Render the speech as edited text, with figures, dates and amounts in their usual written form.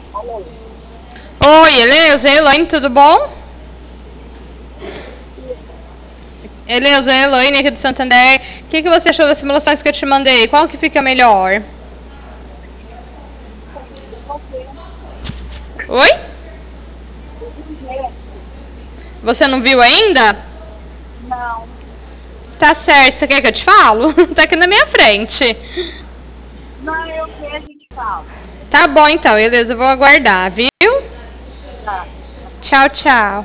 Alô? Oi, Eleusa, Elaine, tudo bom? Eleusa, Elaine aqui do Santander. O que você achou das simulações que eu te mandei? Qual que fica melhor? Oi? Você não viu ainda? Não. Tá certo, você quer que eu te falo? Tá aqui na minha frente. Não, eu vejo a gente fala. Tá bom então, Eleusa, eu vou aguardar, viu? Tá. Tchau, tchau.